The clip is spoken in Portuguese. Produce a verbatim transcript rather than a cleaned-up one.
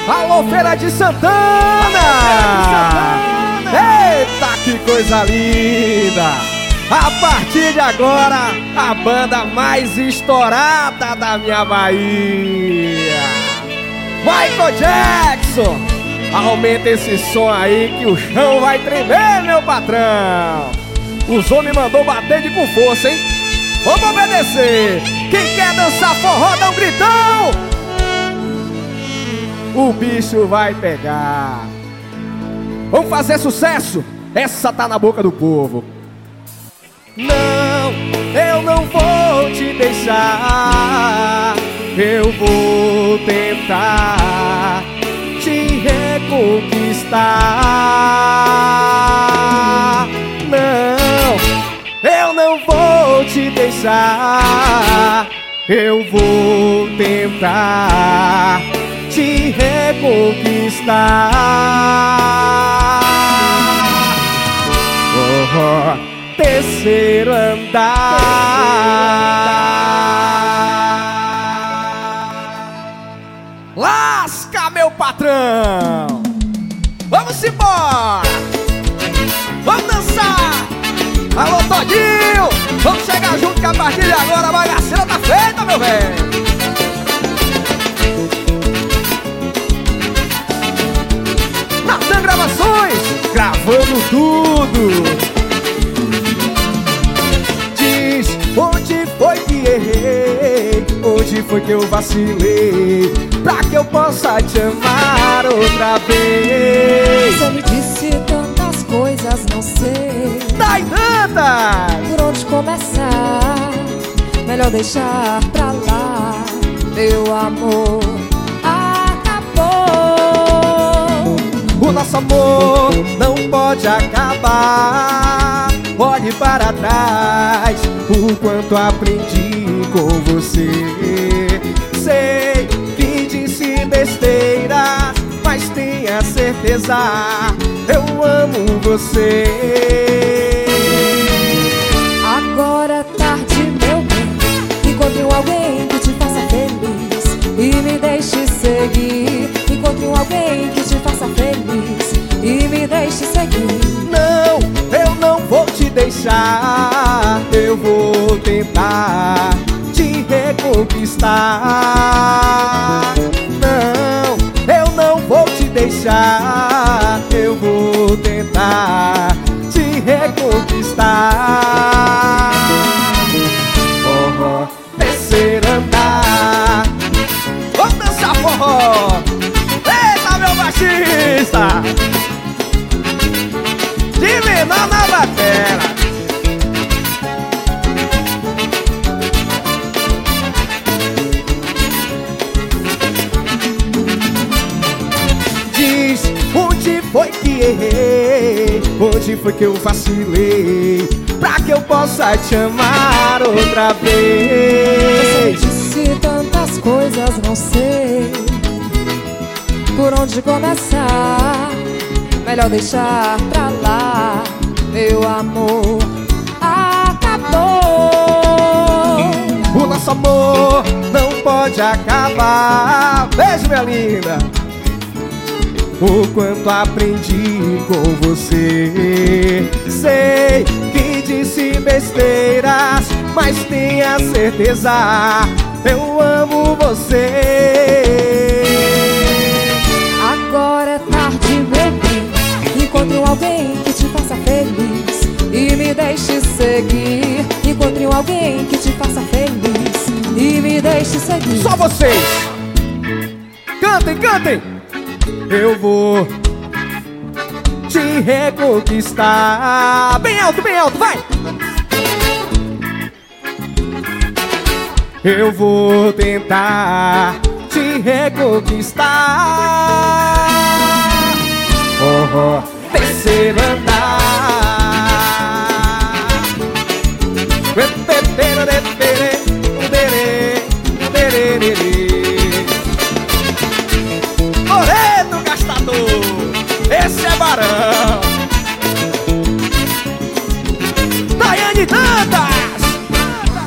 Alô, Feira de Santana! Eita, que coisa linda! A partir de agora, a banda mais estourada da minha Bahia, Michael Jackson! Aumenta esse som aí que o chão vai tremer, meu patrão! O Zô me mandou bater de com força, hein? Vamos obedecer! Quem quer dançar forró, dá um gritão! O bicho vai pegar. Vamos fazer sucesso? Essa tá na boca do povo. Não, eu não vou te deixar. Eu vou tentar te reconquistar. Não, eu não vou te deixar. Eu vou tentar te reconquistar. Oh, oh, terceiro andar. Lasca, meu patrão! Vamos embora! Vamos dançar! Alô, Todinho! Vamos chegar junto que a partir de agora a bagaceira tá feita, meu velho! Natan Gravações, gravando tudo. Diz onde foi que errei, onde foi que eu vacilei, pra que eu possa te amar outra vez. Você me disse tantas coisas, não sei Dai tantas! por onde começar. Melhor deixar pra lá, meu amor. O nosso amor não pode acabar. Olhe para trás, o quanto aprendi com você. Sei que disse besteira, mas tenha certeza, eu amo você. Agora é tarde, meu bem. Encontre alguém que te faça feliz e me deixe seguir. Encontre alguém que te faça feliz e me deixe seguir. Não, eu não vou te deixar. Eu vou tentar te reconquistar. Não, eu não vou te deixar. Eu vou tentar te reconquistar. Forró, terceiro andar. Vamos dançar forró. Eita, meu baixista! De menor na batera. Diz onde foi que errei, onde foi que eu vacilei, pra que eu possa te amar outra vez. Você me disse tantas coisas, não sei por onde começar. Melhor deixar pra lá, meu amor. Acabou. O nosso amor não pode acabar. Beijo, minha linda. O quanto aprendi com você. Sei que disse besteiras, mas tenha certeza, eu amo você. Agora é tarde, meu bem. Encontre alguém que te faça feliz e me deixe seguir. Encontre alguém que te faça feliz e me deixe seguir. Só vocês! Cantem, cantem! Eu vou te reconquistar. Bem alto, bem alto, vai! Eu vou tentar te reconquistar. Oh, oh, terceiro andar.